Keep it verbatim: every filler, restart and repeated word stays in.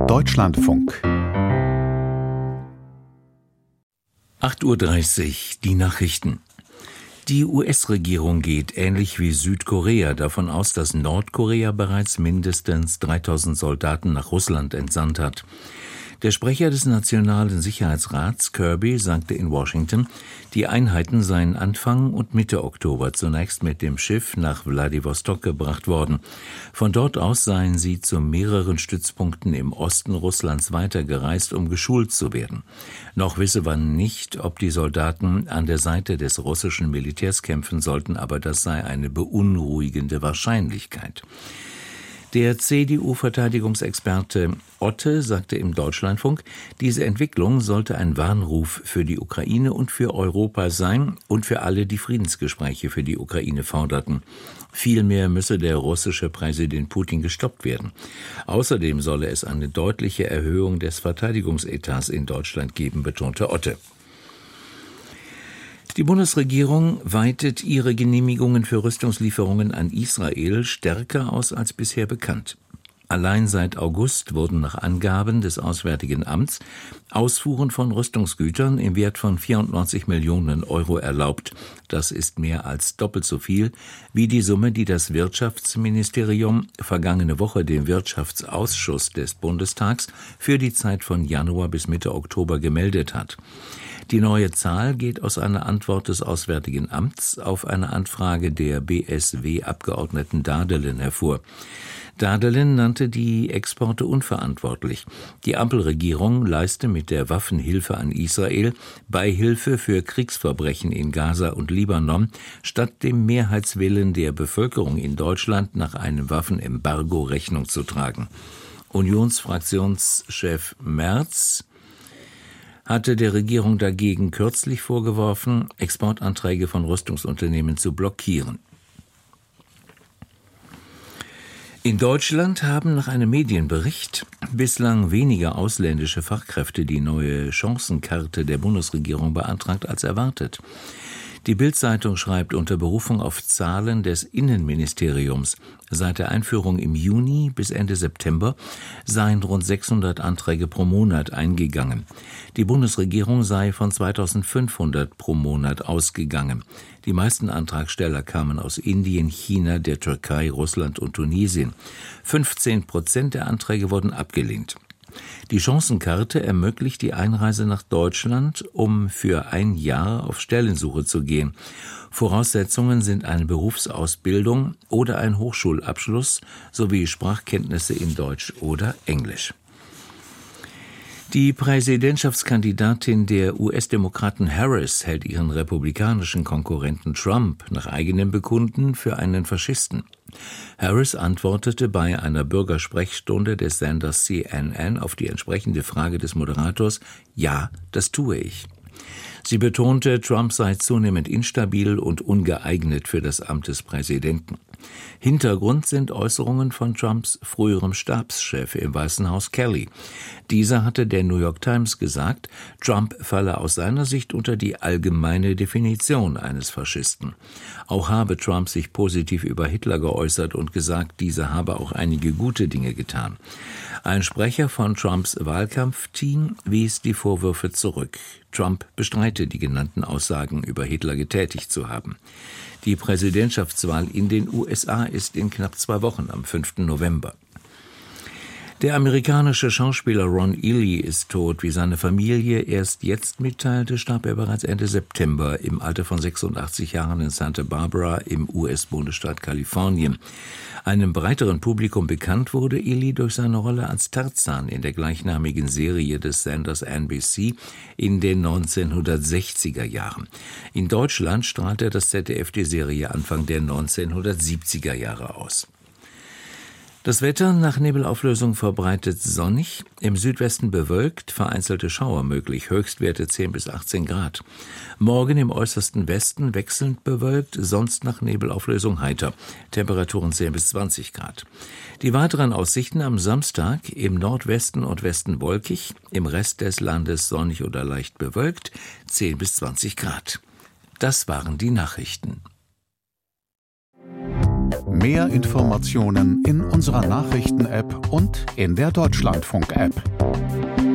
Deutschlandfunk. acht Uhr dreißig, die Nachrichten. Die U S-Regierung geht ähnlich wie Südkorea davon aus, dass Nordkorea bereits mindestens dreitausend Soldaten nach Russland entsandt hat. Der Sprecher des Nationalen Sicherheitsrats, Kirby, sagte in Washington, die Einheiten seien Anfang und Mitte Oktober zunächst mit dem Schiff nach Wladiwostok gebracht worden. Von dort aus seien sie zu mehreren Stützpunkten im Osten Russlands weitergereist, um geschult zu werden. Noch wisse man nicht, ob die Soldaten an der Seite des russischen Militärs kämpfen sollten, aber das sei eine beunruhigende Wahrscheinlichkeit. Der C D U-Verteidigungsexperte Otte sagte im Deutschlandfunk, diese Entwicklung sollte ein Warnruf für die Ukraine und für Europa sein und für alle, die Friedensgespräche für die Ukraine forderten. Vielmehr müsse der russische Präsident Putin gestoppt werden. Außerdem solle es eine deutliche Erhöhung des Verteidigungsetats in Deutschland geben, betonte Otte. Die Bundesregierung weitet ihre Genehmigungen für Rüstungslieferungen an Israel stärker aus als bisher bekannt. Allein seit August wurden nach Angaben des Auswärtigen Amts Ausfuhren von Rüstungsgütern im Wert von vierundneunzig Millionen Euro erlaubt. Das ist mehr als doppelt so viel wie die Summe, die das Wirtschaftsministerium vergangene Woche dem Wirtschaftsausschuss des Bundestags für die Zeit von Januar bis Mitte Oktober gemeldet hat. Die neue Zahl geht aus einer Antwort des Auswärtigen Amts auf eine Anfrage der B S W-Abgeordneten Dadelin hervor. Dadelin nannte die Exporte unverantwortlich. Die Ampelregierung leiste mit der Waffenhilfe an Israel Beihilfe für Kriegsverbrechen in Gaza und Libanon, statt dem Mehrheitswillen der Bevölkerung in Deutschland nach einem Waffenembargo Rechnung zu tragen. Unionsfraktionschef Merz hatte der Regierung dagegen kürzlich vorgeworfen, Exportanträge von Rüstungsunternehmen zu blockieren. In Deutschland haben nach einem Medienbericht bislang weniger ausländische Fachkräfte die neue Chancenkarte der Bundesregierung beantragt als erwartet. Die Bild-Zeitung schreibt unter Berufung auf Zahlen des Innenministeriums, seit der Einführung im Juni bis Ende September seien rund sechshundert Anträge pro Monat eingegangen. Die Bundesregierung sei von zweitausendfünfhundert pro Monat ausgegangen. Die meisten Antragsteller kamen aus Indien, China, der Türkei, Russland und Tunesien. fünfzehn Prozent der Anträge wurden abgelehnt. Die Chancenkarte ermöglicht die Einreise nach Deutschland, um für ein Jahr auf Stellensuche zu gehen. Voraussetzungen sind eine Berufsausbildung oder ein Hochschulabschluss sowie Sprachkenntnisse in Deutsch oder Englisch. Die Präsidentschaftskandidatin der U S-Demokraten Harris hält ihren republikanischen Konkurrenten Trump nach eigenem Bekunden für einen Faschisten. Harris antwortete bei einer Bürgersprechstunde des Senders C N N auf die entsprechende Frage des Moderators: Ja, das tue ich. Sie betonte, Trump sei zunehmend instabil und ungeeignet für das Amt des Präsidenten. Hintergrund sind Äußerungen von Trumps früherem Stabschef im Weißen Haus Kelly. Dieser hatte der New York Times gesagt, Trump falle aus seiner Sicht unter die allgemeine Definition eines Faschisten. Auch habe Trump sich positiv über Hitler geäußert und gesagt, dieser habe auch einige gute Dinge getan. Ein Sprecher von Trumps Wahlkampfteam wies die Vorwürfe zurück. Trump bestreite die genannten Aussagen über Hitler getätigt zu haben. Die Präsidentschaftswahl in den U S A ist in knapp zwei Wochen am fünften November. Der amerikanische Schauspieler Ron Ely ist tot. Wie seine Familie erst jetzt mitteilte, starb er bereits Ende September im Alter von sechsundachtzig Jahren in Santa Barbara im U S-Bundesstaat Kalifornien. Einem breiteren Publikum bekannt wurde Ely durch seine Rolle als Tarzan in der gleichnamigen Serie des Senders N B C in den neunzehnhundertsechziger Jahren. In Deutschland strahlte das Z D F die Serie Anfang der neunzehnhundertsiebziger Jahre aus. Das Wetter nach Nebelauflösung verbreitet sonnig, im Südwesten bewölkt, vereinzelte Schauer möglich, Höchstwerte zehn bis achtzehn Grad. Morgen im äußersten Westen wechselnd bewölkt, sonst nach Nebelauflösung heiter, Temperaturen zehn bis zwanzig Grad. Die weiteren Aussichten am Samstag im Nordwesten und Westen wolkig, im Rest des Landes sonnig oder leicht bewölkt, zehn bis zwanzig Grad. Das waren die Nachrichten. Mehr Informationen in unserer Nachrichten-App und in der Deutschlandfunk-App.